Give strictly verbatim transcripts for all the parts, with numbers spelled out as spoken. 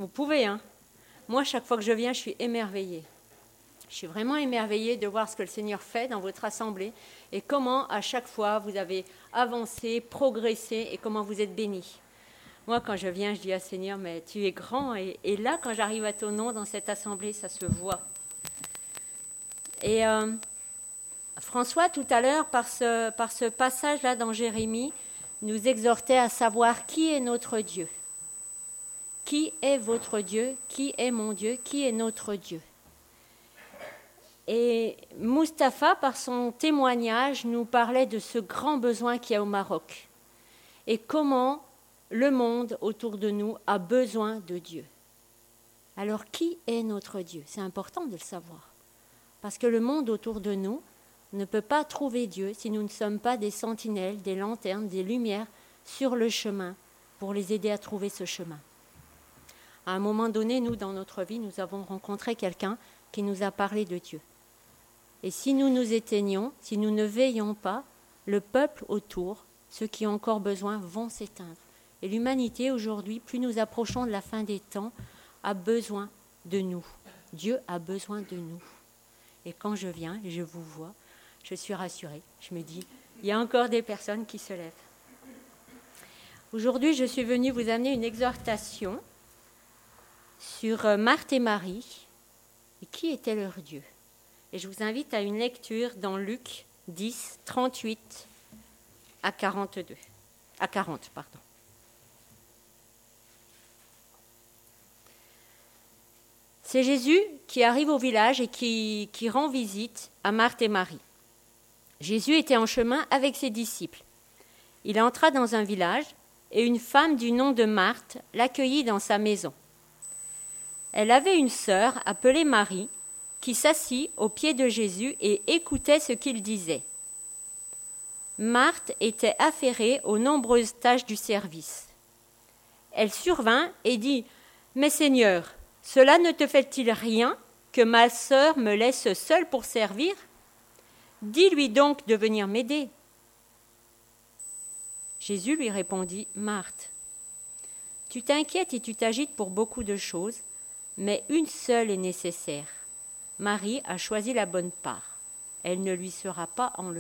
Vous pouvez, hein. Moi, chaque fois que je viens, je suis émerveillée. Je suis vraiment émerveillée de voir ce que le Seigneur fait dans votre assemblée et comment, à chaque fois, vous avez avancé, progressé et comment vous êtes bénis. Moi, quand je viens, je dis à Seigneur, mais tu es grand. Et, et là, quand j'arrive à ton nom dans cette assemblée, ça se voit. Et euh, François, tout à l'heure, par ce, par ce passage-là dans Jérémie, nous exhortait à savoir qui est notre Dieu. Qui est votre Dieu? Qui est mon Dieu? Qui est notre Dieu? Et Mustapha, par son témoignage, nous parlait de ce grand besoin qu'il y a au Maroc et comment le monde autour de nous a besoin de Dieu. Alors, qui est notre Dieu? C'est important de le savoir, parce que le monde autour de nous ne peut pas trouver Dieu si nous ne sommes pas des sentinelles, des lanternes, des lumières sur le chemin pour les aider à trouver ce chemin. À un moment donné, nous, dans notre vie, nous avons rencontré quelqu'un qui nous a parlé de Dieu. Et si nous nous éteignons, si nous ne veillons pas, le peuple autour, ceux qui ont encore besoin, vont s'éteindre. Et l'humanité, aujourd'hui, plus nous approchons de la fin des temps, a besoin de nous. Dieu a besoin de nous. Et quand je viens et je vous vois, je suis rassurée. Je me dis, il y a encore des personnes qui se lèvent. Aujourd'hui, je suis venue vous amener une exhortation sur Marthe et Marie. Et qui était leur Dieu? Et je vous invite à une lecture dans Luc dix, trente-huit à quarante-deux. À quarante, pardon. C'est Jésus qui arrive au village et qui, qui rend visite à Marthe et Marie. Jésus était en chemin avec ses disciples. Il entra dans un village et une femme du nom de Marthe l'accueillit dans sa maison. Elle avait une sœur appelée Marie qui s'assit aux pieds de Jésus et écoutait ce qu'il disait. Marthe était affairée aux nombreuses tâches du service. Elle survint et dit « Mais Seigneur, cela ne te fait-il rien que ma sœur me laisse seule pour servir? Dis-lui donc de venir m'aider. » Jésus lui répondit « Marthe, tu t'inquiètes et tu t'agites pour beaucoup de choses, mais une seule est nécessaire. Marie a choisi la bonne part. Elle ne lui sera pas enlevée. »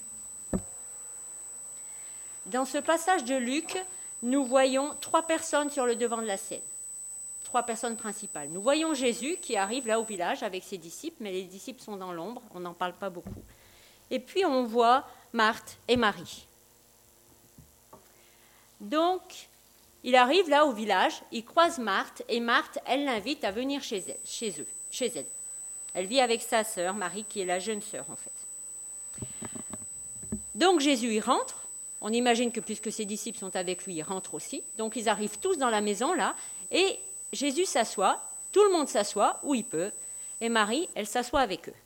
Dans ce passage de Luc, nous voyons trois personnes sur le devant de la scène. Trois personnes principales. Nous voyons Jésus qui arrive là au village avec ses disciples, mais les disciples sont dans l'ombre, on n'en parle pas beaucoup. Et puis on voit Marthe et Marie. Donc, il arrive là au village, il croise Marthe, et Marthe, elle l'invite à venir chez elle, chez eux, chez elle. Elle vit avec sa sœur, Marie, qui est la jeune sœur en fait. Donc Jésus y rentre. On imagine que puisque ses disciples sont avec lui, ils rentrent aussi. Donc ils arrivent tous dans la maison là, et Jésus s'assoit, tout le monde s'assoit où il peut, et Marie, elle s'assoit avec eux.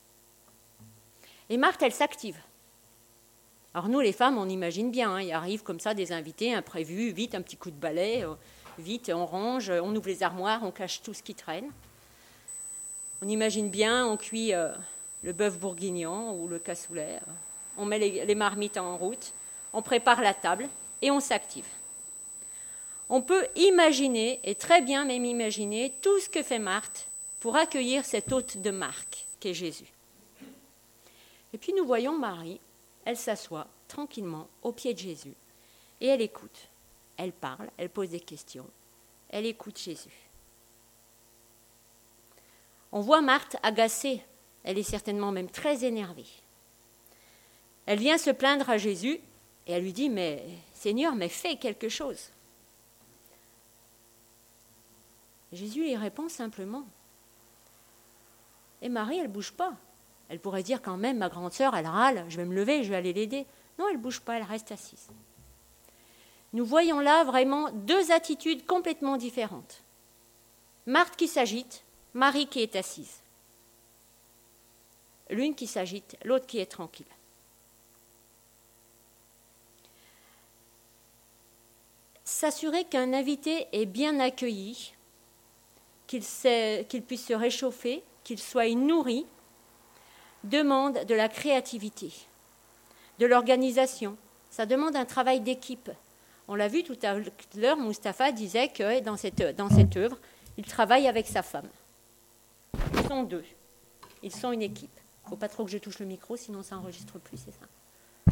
Et Marthe, elle s'active. Alors nous, les femmes, on imagine bien, hein, il arrive comme ça des invités imprévus, vite un petit coup de balai, euh, vite on range, on ouvre les armoires, on cache tout ce qui traîne. On imagine bien, on cuit euh, le bœuf bourguignon ou le cassoulet, on met les, les marmites en route, on prépare la table et on s'active. On peut imaginer, et très bien même imaginer, tout ce que fait Marthe pour accueillir cet hôte de marque qu'est Jésus. Et puis nous voyons Marie, elle s'assoit tranquillement au pied de Jésus et elle écoute. Elle parle, elle pose des questions, elle écoute Jésus. On voit Marthe agacée, elle est certainement même très énervée. Elle vient se plaindre à Jésus et elle lui dit « Mais Seigneur, mais fais quelque chose !» Jésus lui répond simplement. Et Marie, elle ne bouge pas. Elle pourrait dire quand même, ma grande sœur, elle râle, je vais me lever, je vais aller l'aider. Non, elle ne bouge pas, elle reste assise. Nous voyons là vraiment deux attitudes complètement différentes. Marthe qui s'agite, Marie qui est assise. L'une qui s'agite, l'autre qui est tranquille. S'assurer qu'un invité est bien accueilli, qu'il, sait, qu'il puisse se réchauffer, qu'il soit nourri, demande de la créativité, de l'organisation. Ça demande un travail d'équipe. On l'a vu tout à l'heure, Mustapha disait que dans cette, dans cette œuvre, il travaille avec sa femme. Ils sont deux. Ils sont une équipe. Il ne faut pas trop que je touche le micro, sinon ça n'enregistre plus, c'est ça.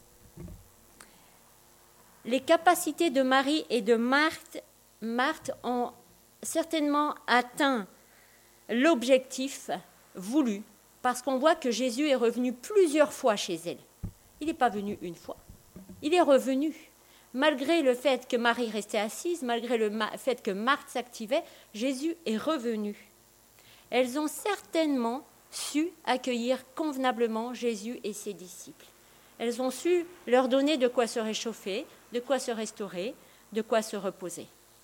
Les capacités de Marie et de Marthe, Marthe ont certainement atteint l'objectif voulu, parce qu'on voit que Jésus est revenu plusieurs fois chez elle. Il n'est pas venu une fois. Il est revenu. Malgré le fait que Marie restait assise, malgré le fait que Marthe s'activait, Jésus est revenu. Elles ont certainement su accueillir convenablement Jésus et ses disciples. Elles ont su leur donner de quoi se réchauffer, de quoi se restaurer, de quoi se reposer.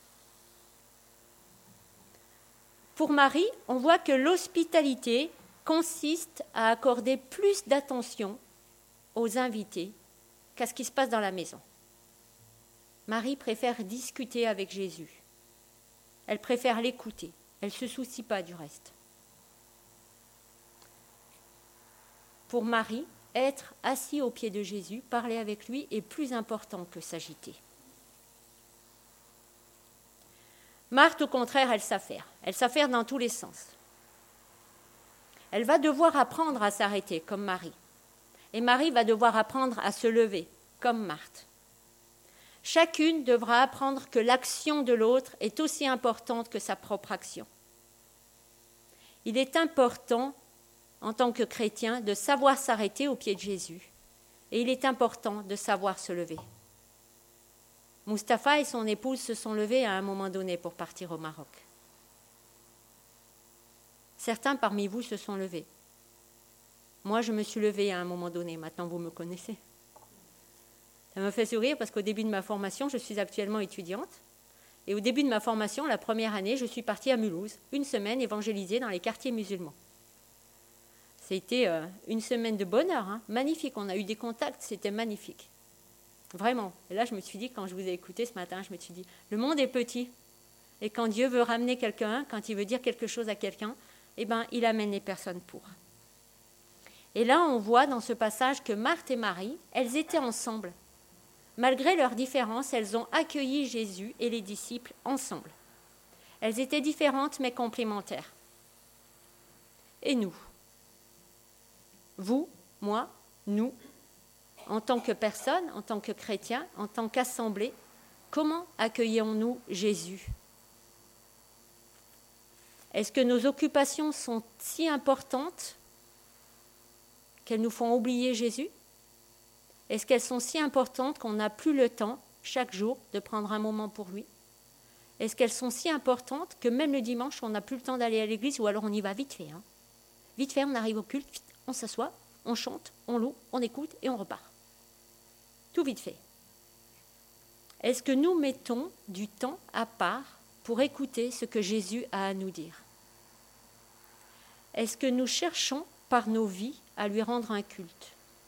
Pour Marie, on voit que l'hospitalité consiste à accorder plus d'attention aux invités qu'à ce qui se passe dans la maison. Marie préfère discuter avec Jésus. Elle préfère l'écouter. Elle ne se soucie pas du reste. Pour Marie, être assis aux pieds de Jésus, parler avec lui est plus important que s'agiter. Marthe, au contraire, elle s'affaire. Elle s'affaire dans tous les sens. Elle va devoir apprendre à s'arrêter, comme Marie. Et Marie va devoir apprendre à se lever, comme Marthe. Chacune devra apprendre que l'action de l'autre est aussi importante que sa propre action. Il est important, en tant que chrétien, de savoir s'arrêter aux pieds de Jésus. Et il est important de savoir se lever. Mustapha et son épouse se sont levés à un moment donné pour partir au Maroc. Certains parmi vous se sont levés. Moi, je me suis levée à un moment donné. Maintenant, vous me connaissez. Ça me fait sourire parce qu'au début de ma formation, je suis actuellement étudiante. Et au début de ma formation, la première année, je suis partie à Mulhouse, une semaine évangéliser dans les quartiers musulmans. C'était euh, une semaine de bonheur, hein, magnifique. On a eu des contacts, c'était magnifique. Vraiment. Et là, je me suis dit, quand je vous ai écouté ce matin, je me suis dit, le monde est petit. Et quand Dieu veut ramener quelqu'un, quand il veut dire quelque chose à quelqu'un, eh ben, il amène les personnes pour. Et là, on voit dans ce passage que Marthe et Marie, elles étaient ensemble. Malgré leurs différences, elles ont accueilli Jésus et les disciples ensemble. Elles étaient différentes mais complémentaires. Et nous ? Vous, moi, nous, en tant que personnes, en tant que chrétiens, en tant qu'assemblée, comment accueillons-nous Jésus ? Est-ce que nos occupations sont si importantes qu'elles nous font oublier Jésus ? Est-ce qu'elles sont si importantes qu'on n'a plus le temps, chaque jour, de prendre un moment pour lui ? Est-ce qu'elles sont si importantes que même le dimanche, on n'a plus le temps d'aller à l'église ou alors on y va vite fait, hein ? Vite fait, on arrive au culte, vite, on s'assoit, on chante, on loue, on écoute et on repart. Tout vite fait. Est-ce que nous mettons du temps à part pour écouter ce que Jésus a à nous dire ? Est-ce que nous cherchons par nos vies à lui rendre un culte ?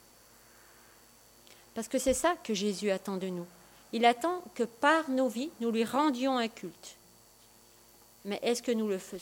Parce que c'est ça que Jésus attend de nous. Il attend que par nos vies, nous lui rendions un culte. Mais est-ce que nous le faisons ?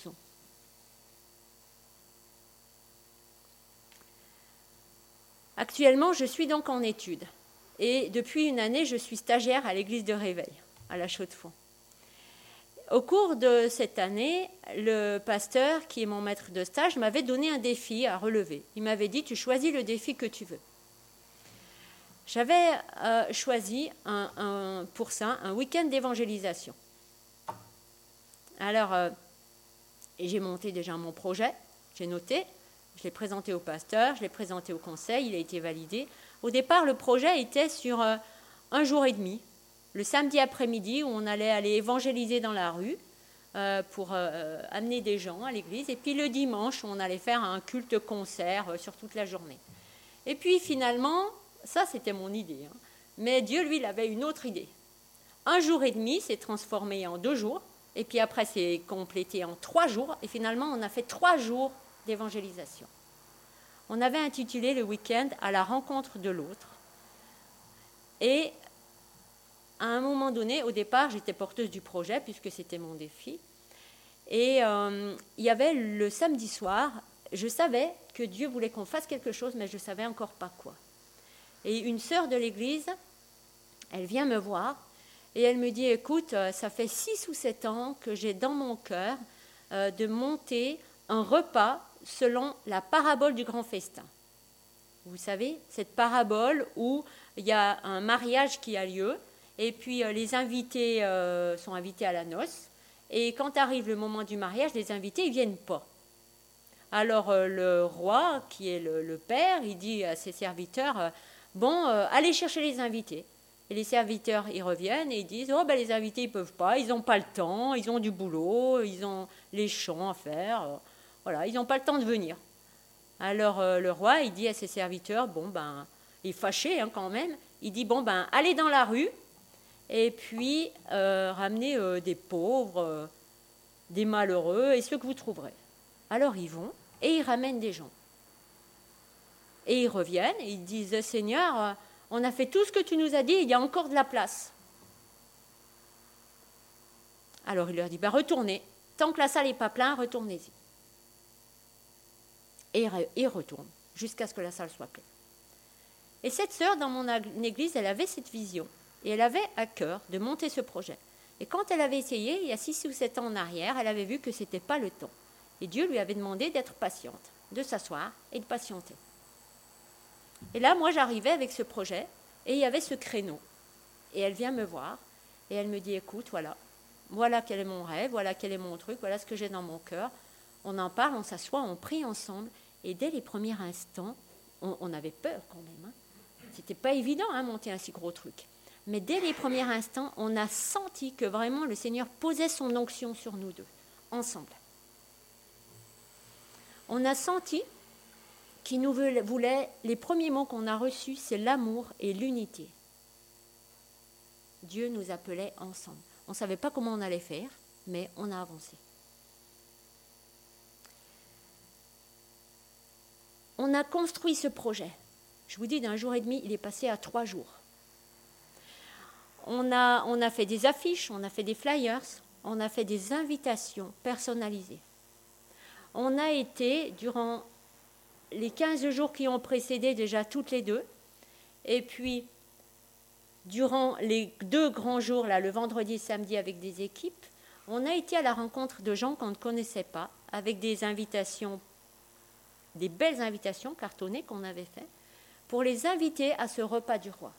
Actuellement, je suis donc en études. Et depuis une année, je suis stagiaire à l'église de Réveil, à la Chaux-de-Fonds. Au cours de cette année, le pasteur, qui est mon maître de stage, m'avait donné un défi à relever. Il m'avait dit, tu choisis le défi que tu veux. J'avais euh, choisi un, un, pour ça un week-end d'évangélisation. Alors, euh, j'ai monté déjà mon projet, j'ai noté, je l'ai présenté au pasteur, je l'ai présenté au conseil, il a été validé. Au départ, le projet était sur euh, un jour et demi, le samedi après-midi, où on allait aller évangéliser dans la rue euh, pour euh, amener des gens à l'église. Et puis le dimanche, on allait faire un culte-concert euh, sur toute la journée. Et puis finalement, ça c'était mon idée, hein, mais Dieu, lui, il avait une autre idée. Un jour et demi s'est transformé en deux jours, et puis après c'est complété en trois jours, et finalement on a fait trois jours d'évangélisation. On avait intitulé le week-end « À la rencontre de l'autre ». Et à un moment donné, au départ, j'étais porteuse du projet, puisque c'était mon défi. Et euh, il y avait le samedi soir, je savais que Dieu voulait qu'on fasse quelque chose, mais je ne savais encore pas quoi. Et une sœur de l'église, elle vient me voir, Et elle me dit, écoute, ça fait six ou sept ans que j'ai dans mon cœur euh, de monter un repas selon la parabole du grand festin. Vous savez, cette parabole où il y a un mariage qui a lieu, et puis euh, les invités euh, sont invités à la noce, et quand arrive le moment du mariage, les invités ne viennent pas. Alors euh, le roi, qui est le, le père, il dit à ses serviteurs, euh, bon, euh, allez chercher les invités. Et les serviteurs, ils reviennent et ils disent, oh ben les invités, ils ne peuvent pas, ils n'ont pas le temps, ils ont du boulot, ils ont les champs à faire, euh, voilà, ils n'ont pas le temps de venir. Alors euh, le roi, il dit à ses serviteurs, bon ben, il est fâché hein, quand même, il dit, bon ben, allez dans la rue, et puis euh, ramenez euh, des pauvres, euh, des malheureux, et ceux que vous trouverez. Alors ils vont, et ils ramènent des gens. Et ils reviennent, et ils disent, Seigneur, euh, on a fait tout ce que tu nous as dit, il y a encore de la place. Alors il leur dit, ben, retournez, tant que la salle n'est pas pleine, retournez-y. Et ils retournent, jusqu'à ce que la salle soit pleine. Et cette sœur, dans mon église, elle avait cette vision, et elle avait à cœur de monter ce projet. Et quand elle avait essayé, il y a six ou sept ans en arrière, elle avait vu que ce n'était pas le temps. Et Dieu lui avait demandé d'être patiente, de s'asseoir et de patienter. Et là, moi, j'arrivais avec ce projet, et il y avait ce créneau. Et elle vient me voir, et elle me dit, écoute, voilà, voilà quel est mon rêve, voilà quel est mon truc, voilà ce que j'ai dans mon cœur. On en parle, on s'assoit, on prie ensemble, et dès les premiers instants, on, on avait peur quand même. Hein. C'était pas évident, hein, monter un si gros truc. Mais dès les premiers instants, on a senti que vraiment le Seigneur posait son onction sur nous deux, ensemble. On a senti qu'il nous voulait, les premiers mots qu'on a reçus, c'est l'amour et l'unité. Dieu nous appelait ensemble. On ne savait pas comment on allait faire, mais on a avancé. On a construit ce projet. Je vous dis, d'un jour et demi, il est passé à trois jours. On a, on a fait des affiches, on a fait des flyers, on a fait des invitations personnalisées. On a été, durant les quinze jours qui ont précédé, déjà toutes les deux, et puis durant les deux grands jours, là, le vendredi et samedi, avec des équipes, on a été à la rencontre de gens qu'on ne connaissait pas, avec des invitations, des belles invitations cartonnées qu'on avait faites, pour les inviter à ce repas du roi.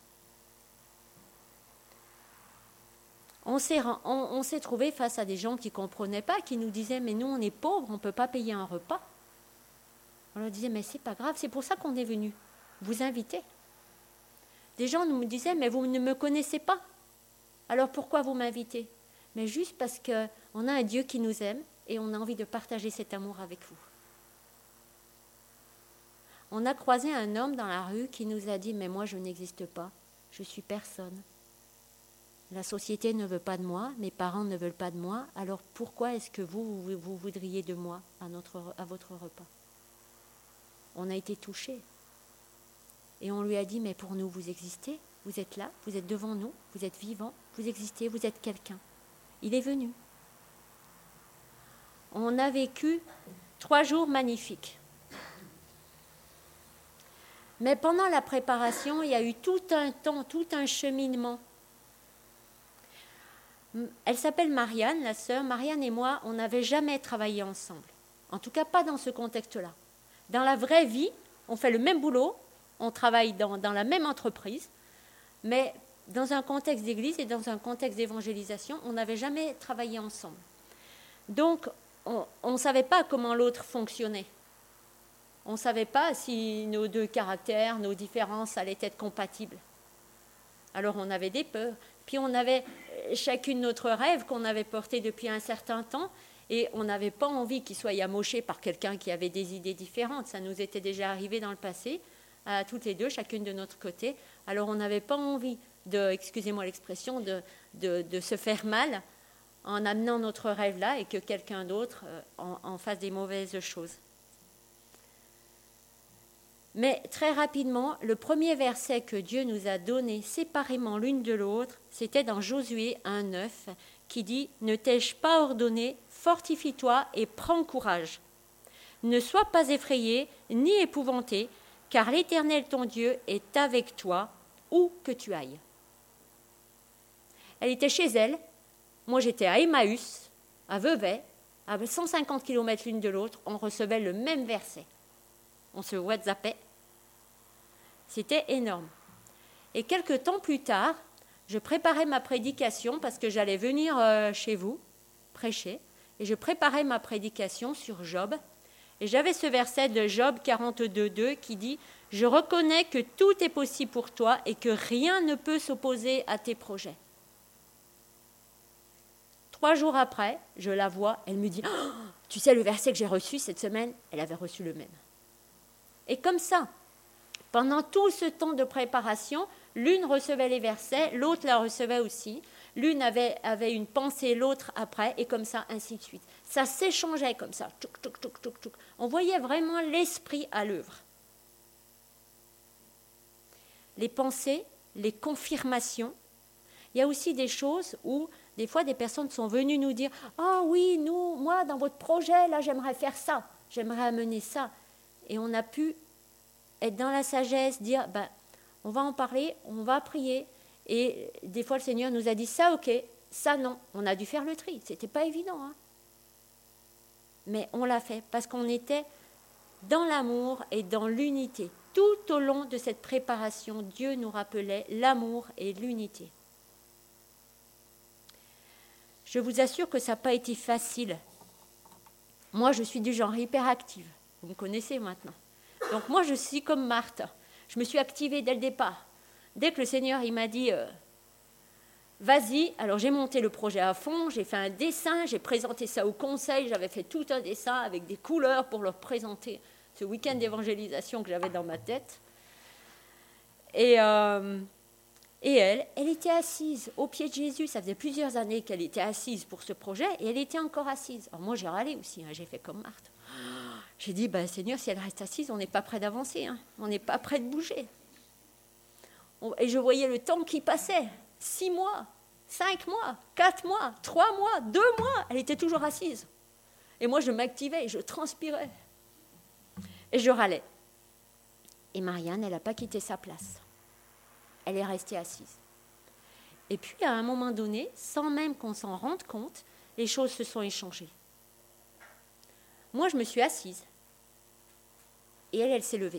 On s'est, on, on s'est trouvé face à des gens qui ne comprenaient pas, qui nous disaient « mais nous on est pauvres, on ne peut pas payer un repas ». On leur disait « mais c'est pas grave, c'est pour ça qu'on est venu, vous inviter ». Des gens nous disaient « mais vous ne me connaissez pas, alors pourquoi vous m'invitez ?» Mais juste parce qu'on a un Dieu qui nous aime et on a envie de partager cet amour avec vous. On a croisé un homme dans la rue qui nous a dit « mais moi je n'existe pas, je suis personne. La société ne veut pas de moi, mes parents ne veulent pas de moi, alors pourquoi est-ce que vous, vous, vous voudriez de moi à, notre, à votre repas ?» On a été touchés. Et on lui a dit « mais pour nous, vous existez, vous êtes là, vous êtes devant nous, vous êtes vivant, vous existez, vous êtes quelqu'un. » Il est venu. On a vécu trois jours magnifiques. Mais pendant la préparation, il y a eu tout un temps, tout un cheminement. Elle s'appelle Marianne, la sœur. Marianne et moi, on n'avait jamais travaillé ensemble. En tout cas, pas dans ce contexte-là. Dans la vraie vie, on fait le même boulot, on travaille dans, dans la même entreprise, mais dans un contexte d'église et dans un contexte d'évangélisation, on n'avait jamais travaillé ensemble. Donc, on ne savait pas comment l'autre fonctionnait. On ne savait pas si nos deux caractères, nos différences allaient être compatibles. Alors, on avait des peurs. Puis, on avait chacune notre rêve qu'on avait porté depuis un certain temps et on n'avait pas envie qu'il soit amoché par quelqu'un qui avait des idées différentes. Ça nous était déjà arrivé dans le passé, à toutes les deux, chacune de notre côté. Alors, on n'avait pas envie de, excusez-moi l'expression, de, de, de se faire mal en amenant notre rêve là et que quelqu'un d'autre en, en fasse des mauvaises choses. Mais très rapidement, le premier verset que Dieu nous a donné séparément l'une de l'autre, c'était dans Josué un neuf, qui dit « Ne t'ai-je pas ordonné, fortifie-toi et prends courage. Ne sois pas effrayé ni épouvanté, car l'Éternel ton Dieu est avec toi, où que tu ailles. » Elle était chez elle. Moi, j'étais à Emmaüs, à Vevey, à cent cinquante kilomètres l'une de l'autre. On recevait le même verset. On se whatsappait. C'était énorme. Et quelques temps plus tard, je préparais ma prédication parce que j'allais venir euh, chez vous prêcher. Et je préparais ma prédication sur Job. Et j'avais ce verset de Job quarante-deux deux qui dit « Je reconnais que tout est possible pour toi et que rien ne peut s'opposer à tes projets. » Trois jours après, je la vois, elle me dit oh, « Tu sais, le verset que j'ai reçu cette semaine, elle avait reçu le même. » Et comme ça, pendant tout ce temps de préparation, l'une recevait les versets, l'autre la recevait aussi. L'une avait, avait une pensée, l'autre après, et comme ça, ainsi de suite. Ça s'échangeait comme ça. Tchouk, tchouk, tchouk, tchouk, tchouk. On voyait vraiment l'esprit à l'œuvre. Les pensées, les confirmations. Il y a aussi des choses où, des fois, des personnes sont venues nous dire « Ah oh, oui, nous, moi, dans votre projet, là, j'aimerais faire ça. J'aimerais amener ça. » Et on a pu être dans la sagesse, dire ben, « On va en parler, on va prier. » Et des fois, le Seigneur nous a dit ça, ok, ça non. On a dû faire le tri. C'était pas évident, hein. Mais on l'a fait parce qu'on était dans l'amour et dans l'unité. Tout au long de cette préparation, Dieu nous rappelait l'amour et l'unité. Je vous assure que ça n'a pas été facile. Moi, je suis du genre hyperactive. Vous me connaissez maintenant. Donc moi, je suis comme Marthe. Je me suis activée dès le départ. Dès que le Seigneur il m'a dit euh, « Vas-y », alors j'ai monté le projet à fond, j'ai fait un dessin, j'ai présenté ça au conseil, j'avais fait tout un dessin avec des couleurs pour leur présenter ce week-end d'évangélisation que j'avais dans ma tête. Et, euh, et elle, elle était assise au pied de Jésus. Ça faisait plusieurs années qu'elle était assise pour ce projet et elle était encore assise. Alors moi, j'ai râlé aussi, hein, j'ai fait comme Marthe. J'ai dit bah, « Seigneur, si elle reste assise, on n'est pas prêt d'avancer, hein, on n'est pas prêt de bouger. » Et je voyais le temps qui passait, six mois, cinq mois, quatre mois, trois mois, deux mois, elle était toujours assise. Et moi, je m'activais, je transpirais. Et je râlais. Et Marianne, elle n'a pas quitté sa place. Elle est restée assise. Et puis, à un moment donné, sans même qu'on s'en rende compte, les choses se sont échangées. Moi, je me suis assise. Et elle, elle s'est levée.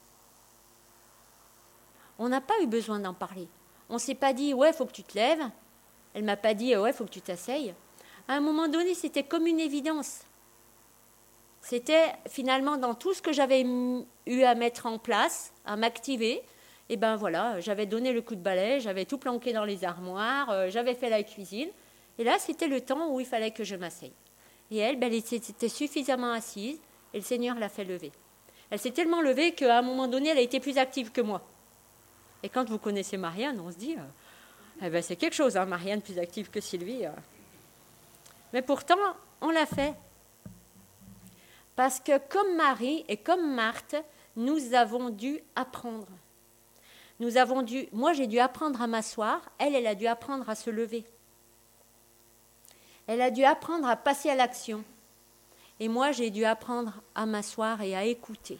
On n'a pas eu besoin d'en parler. On ne s'est pas dit « ouais, il faut que tu te lèves ». Elle ne m'a pas dit « ouais, il faut que tu t'asseyes ». À un moment donné, c'était comme une évidence. C'était finalement dans tout ce que j'avais eu à mettre en place, à m'activer. Et ben voilà, j'avais donné le coup de balai, j'avais tout planqué dans les armoires, euh, j'avais fait la cuisine. Et là, c'était le temps où il fallait que je m'asseye. Et elle, ben, elle était suffisamment assise et le Seigneur l'a fait lever. Elle s'est tellement levée qu'à un moment donné, elle a été plus active que moi. Et quand vous connaissez Marianne, on se dit, euh, eh ben c'est quelque chose, hein, Marianne plus active que Sylvie. Euh. Mais pourtant, on l'a fait. Parce que comme Marie et comme Marthe, nous avons dû apprendre. Nous avons dû, moi j'ai dû apprendre à m'asseoir, elle, elle a dû apprendre à se lever. Elle a dû apprendre à passer à l'action. Et moi j'ai dû apprendre à m'asseoir et à écouter.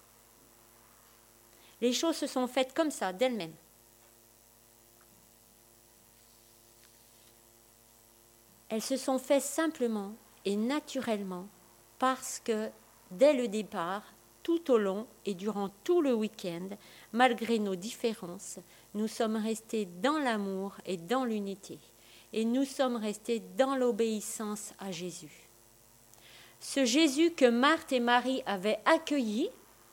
Les choses se sont faites comme ça, d'elles-mêmes. Elles se sont faites simplement et naturellement parce que, dès le départ, tout au long et durant tout le week-end, malgré nos différences, nous sommes restés dans l'amour et dans l'unité. Et nous sommes restés dans l'obéissance à Jésus. Ce Jésus que Marthe et Marie avaient accueilli,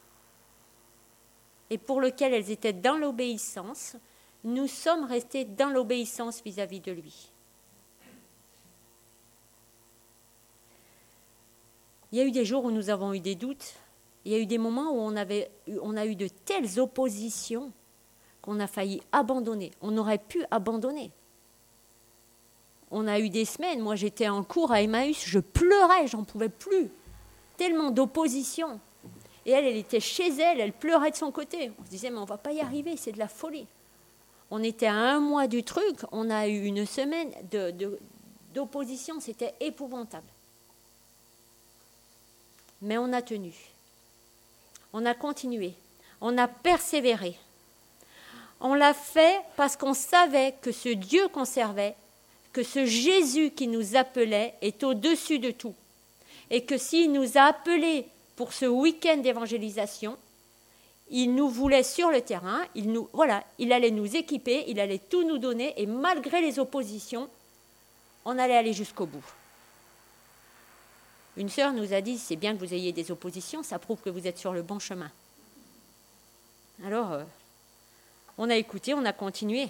et pour lequel elles étaient dans l'obéissance, nous sommes restés dans l'obéissance vis-à-vis de lui. Il y a eu des jours où nous avons eu des doutes. Il y a eu des moments où on, avait, on a eu de telles oppositions qu'on a failli abandonner. On aurait pu abandonner. On a eu des semaines, moi j'étais en cours à Emmaüs, je pleurais, j'en pouvais plus. Tellement d'opposition. Et elle, elle était chez elle, elle pleurait de son côté. On se disait, mais on ne va pas y arriver, c'est de la folie. On était à un mois du truc, on a eu une semaine de, de, d'opposition, c'était épouvantable. Mais on a tenu. On a continué. On a persévéré. On l'a fait parce qu'on savait que ce Dieu qu'on servait que ce Jésus qui nous appelait est au-dessus de tout. Et que s'il nous a appelés pour ce week-end d'évangélisation, il nous voulait sur le terrain, il, nous, voilà, il allait nous équiper, il allait tout nous donner, et malgré les oppositions, on allait aller jusqu'au bout. Une sœur nous a dit, c'est bien que vous ayez des oppositions, ça prouve que vous êtes sur le bon chemin. Alors, euh, on a écouté, on a continué.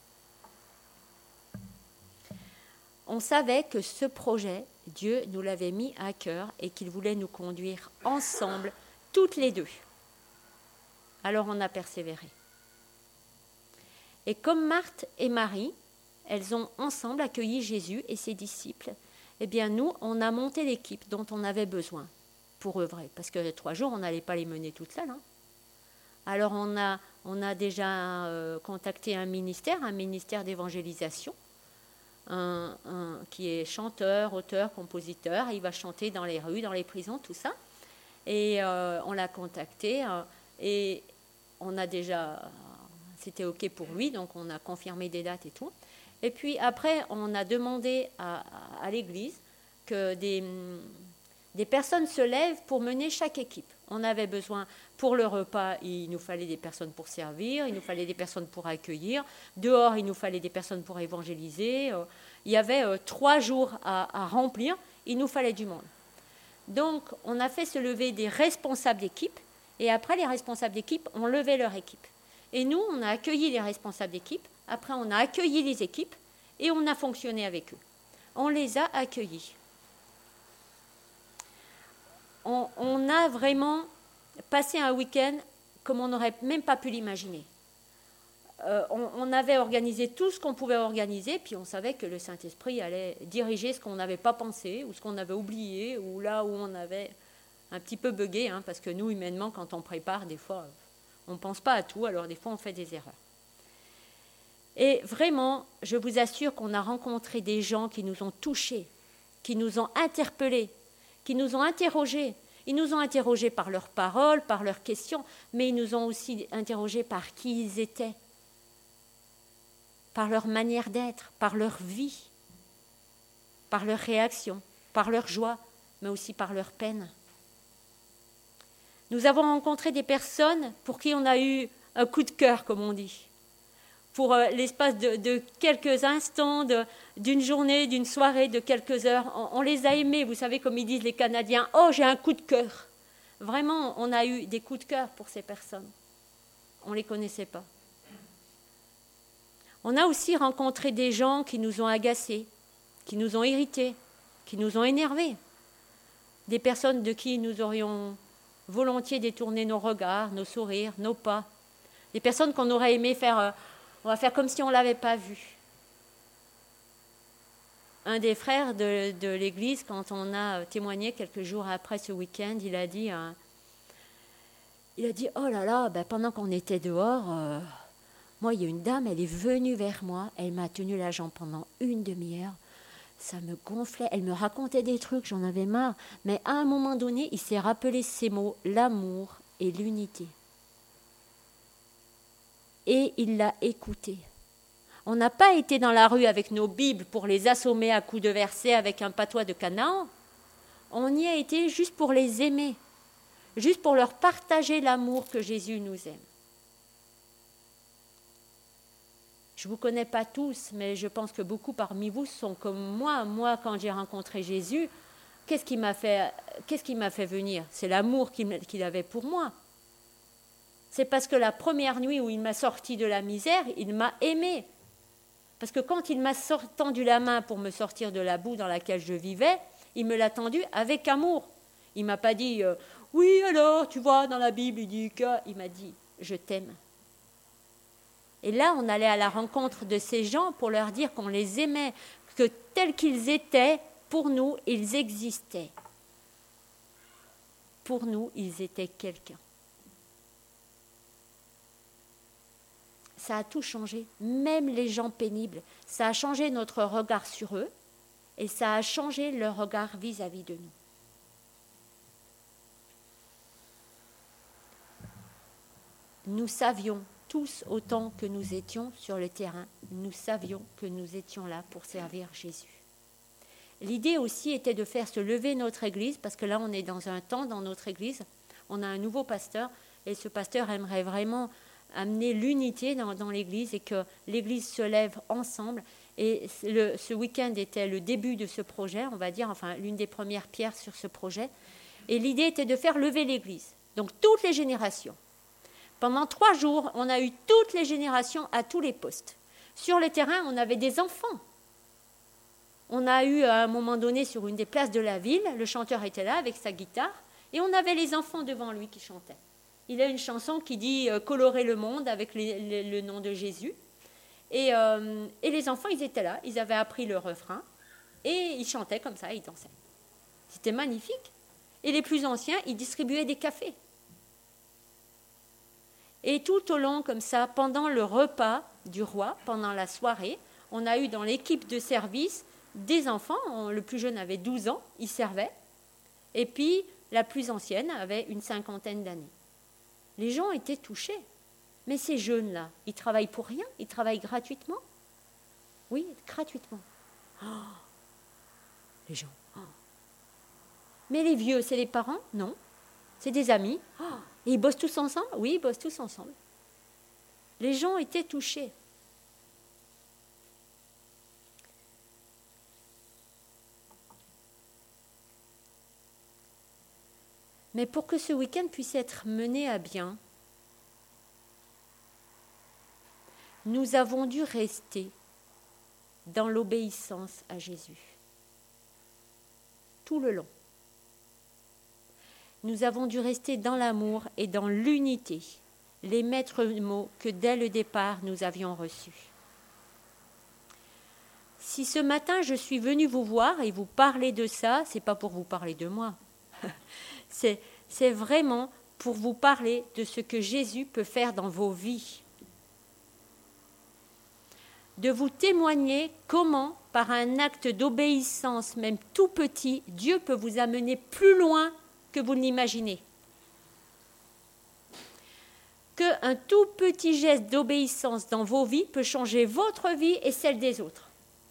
On savait que ce projet, Dieu nous l'avait mis à cœur et qu'il voulait nous conduire ensemble, toutes les deux. Alors on a persévéré. Et comme Marthe et Marie, elles ont ensemble accueilli Jésus et ses disciples, eh bien nous, on a monté l'équipe dont on avait besoin pour œuvrer. Parce que trois jours, on n'allait pas les mener toutes seules. Hein. Alors on a, on a déjà euh, contacté un ministère, un ministère d'évangélisation, un, un, qui est chanteur, auteur, compositeur. Il va chanter dans les rues, dans les prisons, tout ça. Et euh, on l'a contacté euh, et on a déjà, c'était OK pour lui, donc on a confirmé des dates et tout. Et puis après, on a demandé à, à, à l'église que des, des personnes se lèvent pour mener chaque équipe. On avait besoin, pour le repas, il nous fallait des personnes pour servir, il nous fallait des personnes pour accueillir. Dehors, il nous fallait des personnes pour évangéliser. Il y avait euh, trois jours à, à remplir, il nous fallait du monde. Donc, on a fait se lever des responsables d'équipe, et après, les responsables d'équipe ont levé leur équipe. Et nous, on a accueilli les responsables d'équipe, après, on a accueilli les équipes, et on a fonctionné avec eux. On les a accueillis. On, on a vraiment passé un week-end comme on n'aurait même pas pu l'imaginer. Euh, on, on avait organisé tout ce qu'on pouvait organiser, puis on savait que le Saint-Esprit allait diriger ce qu'on n'avait pas pensé, ou ce qu'on avait oublié, ou là où on avait un petit peu bugué, hein, parce que nous, humainement, quand on prépare, des fois, on ne pense pas à tout, alors des fois, on fait des erreurs. Et vraiment, je vous assure qu'on a rencontré des gens qui nous ont touchés, qui nous ont interpellés, qui nous ont interrogés. Ils nous ont interrogés par leurs paroles, par leurs questions, mais ils nous ont aussi interrogés par qui ils étaient, par leur manière d'être, par leur vie, par leurs réactions, par leur joie, mais aussi par leur peine. Nous avons rencontré des personnes pour qui on a eu un coup de cœur, comme on dit. Pour euh, l'espace de, de quelques instants, de, d'une journée, d'une soirée, de quelques heures. On, on les a aimés, vous savez, comme ils disent les Canadiens, « Oh, j'ai un coup de cœur !» Vraiment, on a eu des coups de cœur pour ces personnes. On ne les connaissait pas. On a aussi rencontré des gens qui nous ont agacés, qui nous ont irrités, qui nous ont énervés. Des personnes de qui nous aurions volontiers détourné nos regards, nos sourires, nos pas. Des personnes qu'on aurait aimé faire... Euh, On va faire comme si on ne l'avait pas vu. Un des frères de, de l'église, quand on a témoigné quelques jours après ce week-end, il a dit, euh, il a dit, oh là là, ben pendant qu'on était dehors, euh, moi, il y a une dame, elle est venue vers moi, elle m'a tenu la jambe pendant une demi-heure, ça me gonflait, elle me racontait des trucs, j'en avais marre, mais à un moment donné, il s'est rappelé ces mots, l'amour et l'unité. Et il l'a écouté. On n'a pas été dans la rue avec nos Bibles pour les assommer à coups de versets avec un patois de Canaan. On y a été juste pour les aimer, juste pour leur partager l'amour que Jésus nous aime. Je ne vous connais pas tous, mais je pense que beaucoup parmi vous sont comme moi. Moi, quand j'ai rencontré Jésus, qu'est-ce qui m'a fait, qu'est-ce qui m'a fait venir ? C'est l'amour qu'il, qu'il avait pour moi. C'est parce que la première nuit où il m'a sorti de la misère, il m'a aimé. Parce que quand il m'a tendu la main pour me sortir de la boue dans laquelle je vivais, il me l'a tendu avec amour. Il ne m'a pas dit euh, « Oui, alors, tu vois, dans la Bible, il dit que... » Il m'a dit « Je t'aime. » Et là, on allait à la rencontre de ces gens pour leur dire qu'on les aimait, que tels qu'ils étaient, pour nous, ils existaient. Pour nous, ils étaient quelqu'un. Ça a tout changé, même les gens pénibles. Ça a changé notre regard sur eux et ça a changé leur regard vis-à-vis de nous. Nous savions tous autant que nous étions sur le terrain, nous savions que nous étions là pour servir Jésus. L'idée aussi était de faire se lever notre église, parce que là on est dans un temps dans notre église, on a un nouveau pasteur, et ce pasteur aimerait vraiment amener l'unité dans, dans l'église et que l'église se lève ensemble. Et le, ce week-end était le début de ce projet, on va dire, enfin l'une des premières pierres sur ce projet. Et l'idée était de faire lever l'église, donc toutes les générations. Pendant trois jours, on a eu toutes les générations à tous les postes. Sur le terrain, on avait des enfants. On a eu à un moment donné sur une des places de la ville, le chanteur était là avec sa guitare, et on avait les enfants devant lui qui chantaient. Il a une chanson qui dit euh, « Colorer le monde » avec les, les, le nom de Jésus. Et, euh, et les enfants, ils étaient là, ils avaient appris le refrain, et ils chantaient comme ça, ils dansaient. C'était magnifique. Et les plus anciens, ils distribuaient des cafés. Et tout au long, comme ça, pendant le repas du roi, pendant la soirée, on a eu dans l'équipe de service des enfants. On, le plus jeune avait douze ans, il servait. Et puis, la plus ancienne avait une cinquantaine d'années. Les gens étaient touchés. Mais ces jeunes-là, ils travaillent pour rien, ils travaillent gratuitement. Oui, gratuitement. Oh, les gens. Oh. Mais les vieux, c'est les parents? Non. C'est des amis. Oh. Et ils bossent tous ensemble? Oui, ils bossent tous ensemble. Les gens étaient touchés. Mais pour que ce week-end puisse être mené à bien, nous avons dû rester dans l'obéissance à Jésus. Tout le long. Nous avons dû rester dans l'amour et dans l'unité, les maîtres mots que dès le départ nous avions reçus. Si ce matin je suis venue vous voir et vous parler de ça, c'est pas pour vous parler de moi. c'est, c'est vraiment pour vous parler de ce que Jésus peut faire dans vos vies. De vous témoigner comment, par un acte d'obéissance, même tout petit, Dieu peut vous amener plus loin que vous ne l'imaginez. Qu'un tout petit geste d'obéissance dans vos vies peut changer votre vie et celle des autres.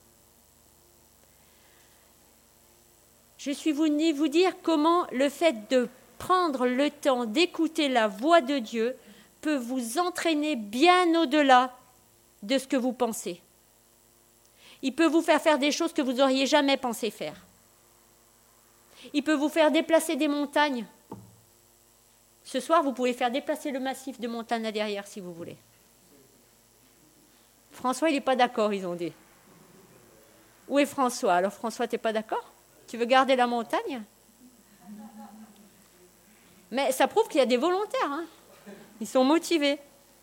Je suis venue vous dire comment le fait de prendre le temps d'écouter la voix de Dieu peut vous entraîner bien au-delà de ce que vous pensez. Il peut vous faire faire des choses que vous n'auriez jamais pensé faire. Il peut vous faire déplacer des montagnes. Ce soir, vous pouvez faire déplacer le massif de montagne là derrière si vous voulez. François, il n'est pas d'accord, ils ont dit. Où est François? Alors François, tu n'es pas d'accord? Tu veux garder la montagne? Mais ça prouve qu'il y a des volontaires. Hein. Ils sont motivés.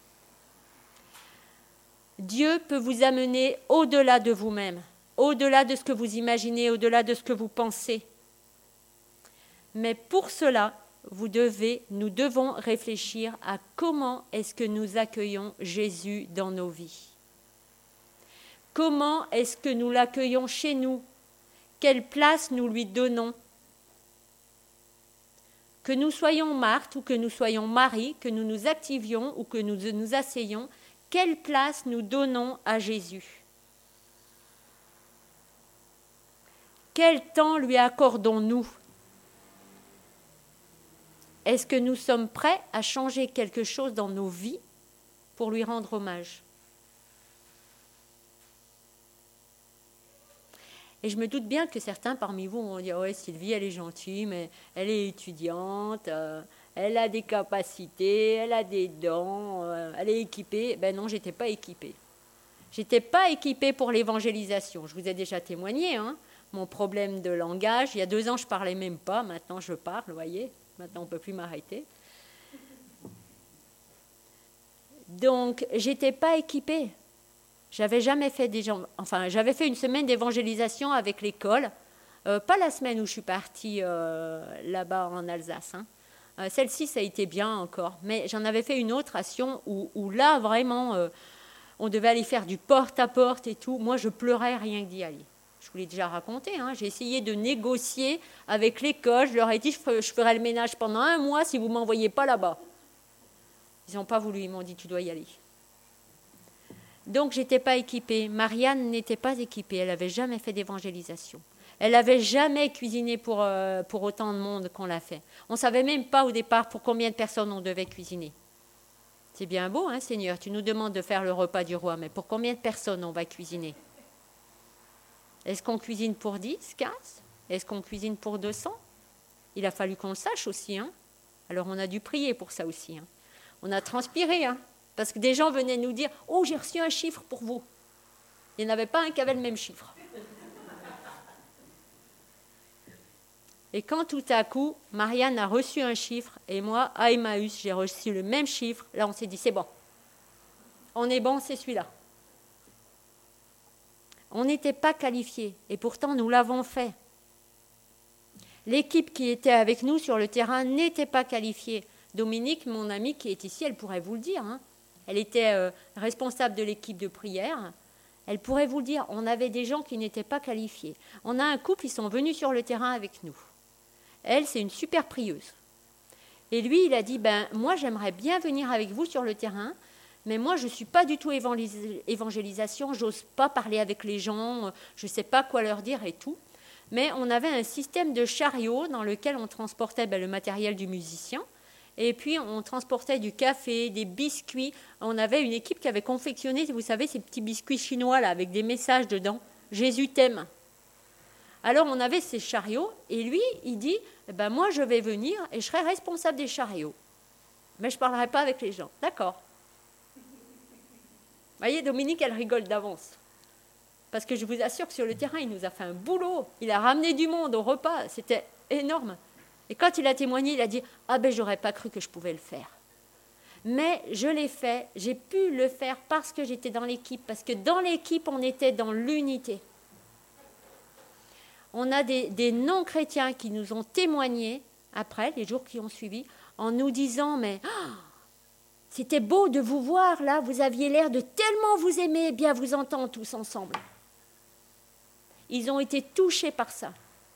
Dieu peut vous amener au-delà de vous-même, au-delà de ce que vous imaginez, au-delà de ce que vous pensez. Mais pour cela, vous devez, nous devons réfléchir à comment est-ce que nous accueillons Jésus dans nos vies. Comment est-ce que nous l'accueillons chez nous? Quelle place nous lui donnons? Que nous soyons Marthe ou que nous soyons Marie, que nous nous activions ou que nous nous asseyons, quelle place nous donnons à Jésus? Quel temps lui accordons-nous? Est-ce que nous sommes prêts à changer quelque chose dans nos vies pour lui rendre hommage? Et je me doute bien que certains parmi vous vont dire « Ouais, Sylvie, elle est gentille, mais elle est étudiante, euh, elle a des capacités, elle a des dons, euh, elle est équipée. » Ben non, je n'étais pas équipée. Je n'étais pas équipée pour l'évangélisation. Je vous ai déjà témoigné, hein, mon problème de langage. Il y a deux ans, je ne parlais même pas. Maintenant, je parle, vous voyez. Maintenant, on ne peut plus m'arrêter. Donc, je n'étais pas équipée. J'avais jamais fait des gens, enfin, j'avais fait une semaine d'évangélisation avec l'école, euh, pas la semaine où je suis partie euh, là-bas en Alsace. Hein. Euh, celle-ci, ça a été bien encore, mais j'en avais fait une autre à Sion où, où là, vraiment, euh, on devait aller faire du porte-à-porte et tout. Moi, je pleurais rien que d'y aller. Je vous l'ai déjà raconté, hein. J'ai essayé de négocier avec l'école. Je leur ai dit, je ferai, je ferai le ménage pendant un mois si vous ne m'envoyez pas là-bas. Ils n'ont pas voulu, ils m'ont dit, tu dois y aller. Donc, je n'étais pas équipée. Marianne n'était pas équipée. Elle n'avait jamais fait d'évangélisation. Elle n'avait jamais cuisiné pour, euh, pour autant de monde qu'on l'a fait. On ne savait même pas au départ pour combien de personnes on devait cuisiner. C'est bien beau, hein, Seigneur, tu nous demandes de faire le repas du roi, mais pour combien de personnes on va cuisiner? Est-ce qu'on cuisine pour dix, quinze? Est-ce qu'on cuisine pour deux cents? Il a fallu qu'on le sache aussi. Hein. Alors on a dû prier pour ça aussi. Hein. On a transpiré, hein, parce que des gens venaient nous dire « Oh, j'ai reçu un chiffre pour vous ». Il n'y en avait pas un qui avait le même chiffre. Et quand tout à coup, Marianne a reçu un chiffre, et moi, à Emmaüs, j'ai reçu le même chiffre, là on s'est dit, c'est bon. On est bon, c'est celui-là. On n'était pas qualifiés, et pourtant nous l'avons fait. L'équipe qui était avec nous sur le terrain n'était pas qualifiée. Dominique, mon amie qui est ici, elle pourrait vous le dire. Hein. Elle était euh, responsable de l'équipe de prière. Elle pourrait vous le dire, on avait des gens qui n'étaient pas qualifiés. On a un couple, ils sont venus sur le terrain avec nous. Elle, c'est une super prieuse. Et lui, il a dit, ben moi, j'aimerais bien venir avec vous sur le terrain, mais moi, je ne suis pas du tout évangélisation, j'ose pas parler avec les gens, je ne sais pas quoi leur dire et tout. Mais on avait un système de chariot dans lequel on transportait ben, le matériel du musicien, et puis on transportait du café, des biscuits. On avait une équipe qui avait confectionné, vous savez, ces petits biscuits chinois là, avec des messages dedans. Jésus t'aime. Alors on avait ces chariots, et lui, il dit, eh ben, moi je vais venir et je serai responsable des chariots. Mais je ne parlerai pas avec les gens. D'accord. Vous voyez, Dominique, elle rigole d'avance. Parce que je vous assure que sur le terrain, il nous a fait un boulot. Il a ramené du monde au repas. C'était énorme. Et quand il a témoigné, il a dit, ah ben j'aurais pas cru que je pouvais le faire. Mais je l'ai fait, j'ai pu le faire parce que j'étais dans l'équipe. Parce que dans l'équipe, on était dans l'unité. On a des, des non-chrétiens qui nous ont témoigné, après, les jours qui ont suivi, en nous disant, mais oh, c'était beau de vous voir là, vous aviez l'air de tellement vous aimer et bien vous entendre tous ensemble. Ils ont été touchés par ça.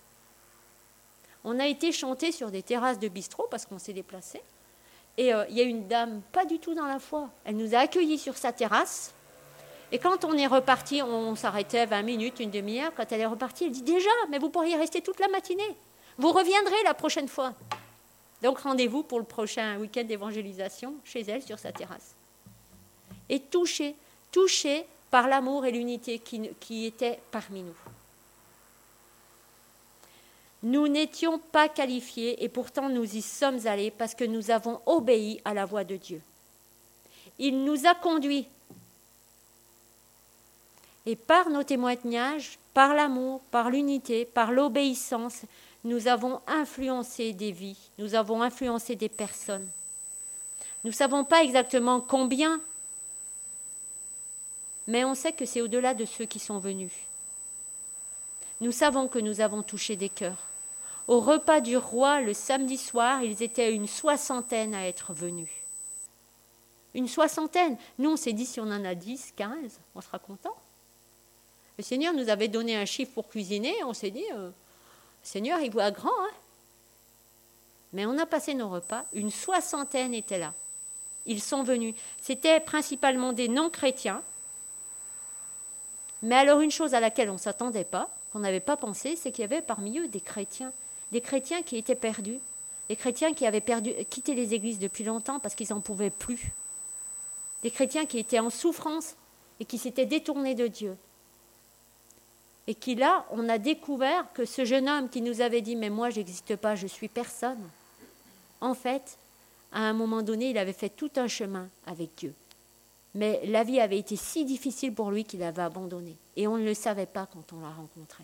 On a été chanter sur des terrasses de bistrot parce qu'on s'est déplacés. Et euh, il y a une dame, pas du tout dans la foi, elle nous a accueillis sur sa terrasse. Et quand on est reparti, on s'arrêtait vingt minutes, une demi-heure. Quand elle est repartie, elle dit déjà, mais vous pourriez rester toute la matinée. Vous reviendrez la prochaine fois. Donc rendez-vous pour le prochain week-end d'évangélisation chez elle sur sa terrasse. Et touchée, touchée par l'amour et l'unité qui, qui étaient parmi nous. Nous n'étions pas qualifiés et pourtant nous y sommes allés parce que nous avons obéi à la voix de Dieu. Il nous a conduits. Et par nos témoignages, par l'amour, par l'unité, par l'obéissance, nous avons influencé des vies, nous avons influencé des personnes. Nous ne savons pas exactement combien, mais on sait que c'est au-delà de ceux qui sont venus. Nous savons que nous avons touché des cœurs. Au repas du roi, le samedi soir, ils étaient une soixantaine à être venus. Une soixantaine. Nous, on s'est dit, si on en a dix, quinze, on sera content. Le Seigneur nous avait donné un chiffre pour cuisiner, on s'est dit, euh, Seigneur, il voit grand. Hein. Mais on a passé nos repas, une soixantaine était là. Ils sont venus. C'était principalement des non-chrétiens. Mais alors une chose à laquelle on ne s'attendait pas, qu'on n'avait pas pensé, c'est qu'il y avait parmi eux des chrétiens. Des chrétiens qui étaient perdus. Des chrétiens qui avaient perdu, quitté les églises depuis longtemps parce qu'ils n'en pouvaient plus. Des chrétiens qui étaient en souffrance et qui s'étaient détournés de Dieu. Et qui là, on a découvert que ce jeune homme qui nous avait dit « mais moi, je n'existe pas, je suis personne », en fait, à un moment donné, il avait fait tout un chemin avec Dieu. Mais la vie avait été si difficile pour lui qu'il avait abandonné. Et on ne le savait pas quand on l'a rencontré.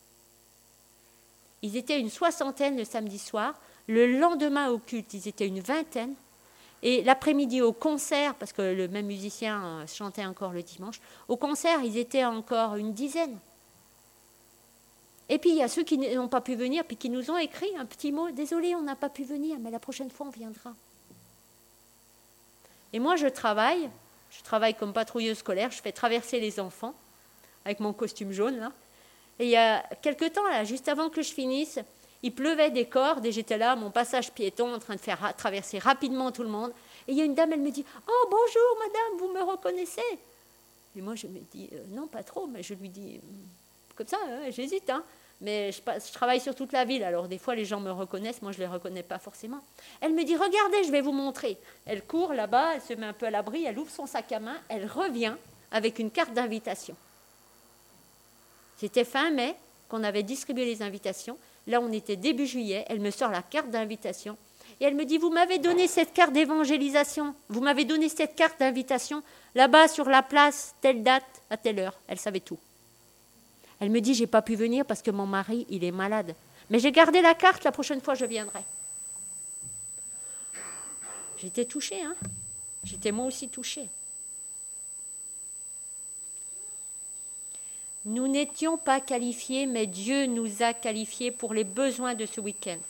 Ils étaient une soixantaine le samedi soir. Le lendemain au culte, ils étaient une vingtaine. Et l'après-midi au concert, parce que le même musicien chantait encore le dimanche, au concert, ils étaient encore une dizaine. Et puis, il y a ceux qui n'ont pas pu venir, puis qui nous ont écrit un petit mot. « Désolé, on n'a pas pu venir, mais la prochaine fois, on viendra. » Et moi, je travaille. Je travaille comme patrouilleuse scolaire. Je fais traverser les enfants avec mon costume jaune, là. Et il y a quelque temps, là, juste avant que je finisse, il pleuvait des cordes et j'étais là, mon passage piéton, en train de faire traverser rapidement tout le monde. Et il y a une dame, elle me dit « Oh, bonjour, madame, vous me reconnaissez ?» Et moi, je me dis, euh, non, pas trop, mais je lui dis, comme ça, hein, j'hésite, hein. Mais je, je travaille sur toute la ville, alors des fois les gens me reconnaissent, moi je ne les reconnais pas forcément. Elle me dit, regardez, je vais vous montrer. Elle court là-bas, elle se met un peu à l'abri, elle ouvre son sac à main, elle revient avec une carte d'invitation. C'était fin mai qu'on avait distribué les invitations. Là, on était début juillet, elle me sort la carte d'invitation. Et elle me dit, vous m'avez donné cette carte d'évangélisation, vous m'avez donné cette carte d'invitation, là-bas sur la place, telle date, à telle heure. Elle savait tout. Elle me dit, j'ai pas pu venir parce que mon mari, il est malade. Mais j'ai gardé la carte, la prochaine fois, je viendrai. J'étais touchée, hein. J'étais moi aussi touchée. Nous n'étions pas qualifiés, mais Dieu nous a qualifiés pour les besoins de ce week-end.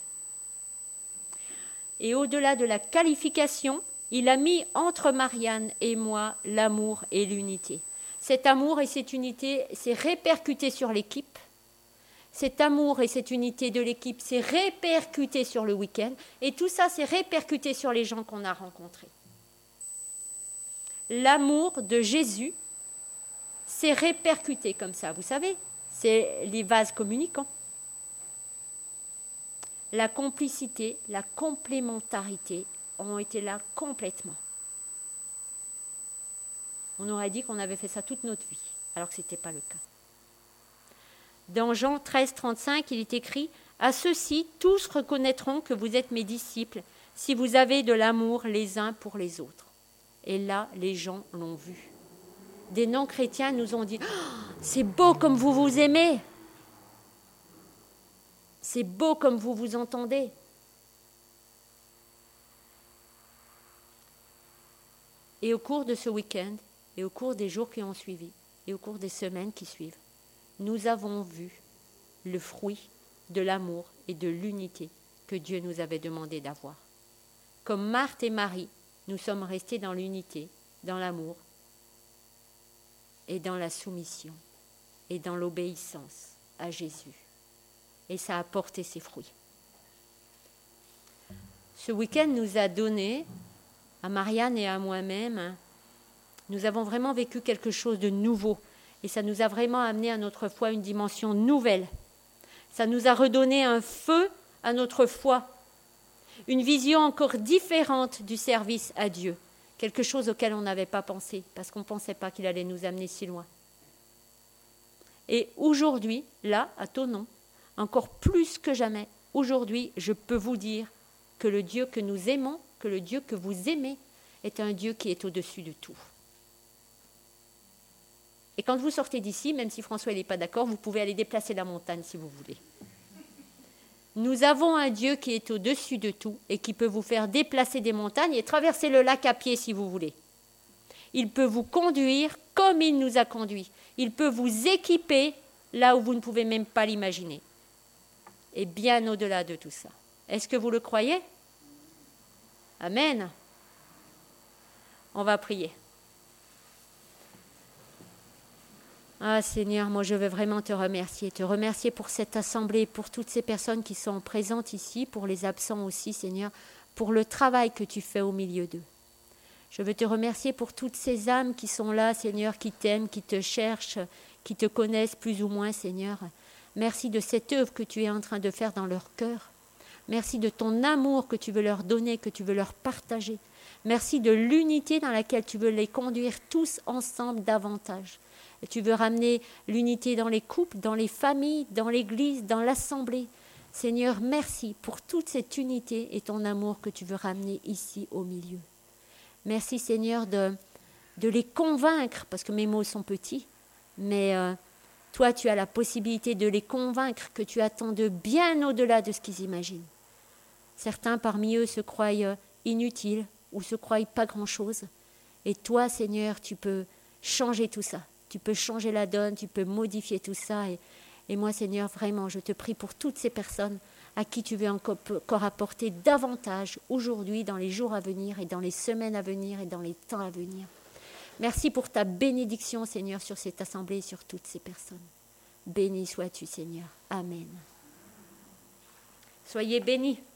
Et au-delà de la qualification, il a mis entre Marianne et moi l'amour et l'unité. Cet amour et cette unité s'est répercuté sur l'équipe. Cet amour et cette unité de l'équipe s'est répercuté sur le week-end. Et tout ça s'est répercuté sur les gens qu'on a rencontrés. L'amour de Jésus s'est répercuté comme ça. Vous savez, c'est les vases communicants. La complicité, la complémentarité ont été là complètement. On aurait dit qu'on avait fait ça toute notre vie, alors que ce n'était pas le cas. Dans Jean treize, trente-cinq, il est écrit « À ceux-ci, tous reconnaîtront que vous êtes mes disciples, si vous avez de l'amour les uns pour les autres. » Et là, les gens l'ont vu. Des non-chrétiens nous ont dit oh, « C'est beau comme vous vous aimez. C'est beau comme vous vous entendez. » Et au cours de ce week-end, et au cours des jours qui ont suivi, et au cours des semaines qui suivent, nous avons vu le fruit de l'amour et de l'unité que Dieu nous avait demandé d'avoir. Comme Marthe et Marie, nous sommes restés dans l'unité, dans l'amour, et dans la soumission, et dans l'obéissance à Jésus. Et ça a porté ses fruits. Ce week-end nous a donné, à Marianne et à moi-même, nous avons vraiment vécu quelque chose de nouveau. Et ça nous a vraiment amené à notre foi une dimension nouvelle. Ça nous a redonné un feu à notre foi. Une vision encore différente du service à Dieu. Quelque chose auquel on n'avait pas pensé, parce qu'on ne pensait pas qu'il allait nous amener si loin. Et aujourd'hui, là, à ton nom, encore plus que jamais, aujourd'hui, je peux vous dire que le Dieu que nous aimons, que le Dieu que vous aimez, est un Dieu qui est au-dessus de tout. Et quand vous sortez d'ici, même si François n'est pas d'accord, vous pouvez aller déplacer la montagne si vous voulez. Nous avons un Dieu qui est au-dessus de tout et qui peut vous faire déplacer des montagnes et traverser le lac à pied si vous voulez. Il peut vous conduire comme il nous a conduits. Il peut vous équiper là où vous ne pouvez même pas l'imaginer. Et bien au-delà de tout ça. Est-ce que vous le croyez ? Amen. On va prier. Ah Seigneur, moi je veux vraiment te remercier, te remercier pour cette assemblée, pour toutes ces personnes qui sont présentes ici, pour les absents aussi, Seigneur, pour le travail que tu fais au milieu d'eux. Je veux te remercier pour toutes ces âmes qui sont là, Seigneur, qui t'aiment, qui te cherchent, qui te connaissent plus ou moins, Seigneur. Merci de cette œuvre que tu es en train de faire dans leur cœur. Merci de ton amour que tu veux leur donner, que tu veux leur partager. Merci de l'unité dans laquelle tu veux les conduire tous ensemble davantage. Et tu veux ramener l'unité dans les couples, dans les familles, dans l'église, dans l'assemblée. Seigneur, merci pour toute cette unité et ton amour que tu veux ramener ici au milieu. Merci Seigneur de, de les convaincre, parce que mes mots sont petits, mais euh, toi tu as la possibilité de les convaincre que tu attends de bien au-delà de ce qu'ils imaginent. Certains parmi eux se croient inutiles ou se croient pas grand-chose. Et toi Seigneur, tu peux changer tout ça. Tu peux changer la donne, tu peux modifier tout ça. Et, et moi, Seigneur, vraiment, je te prie pour toutes ces personnes à qui tu veux encore, encore apporter davantage aujourd'hui, dans les jours à venir et dans les semaines à venir et dans les temps à venir. Merci pour ta bénédiction, Seigneur, sur cette assemblée et sur toutes ces personnes. Béni sois-tu, Seigneur. Amen. Soyez bénis.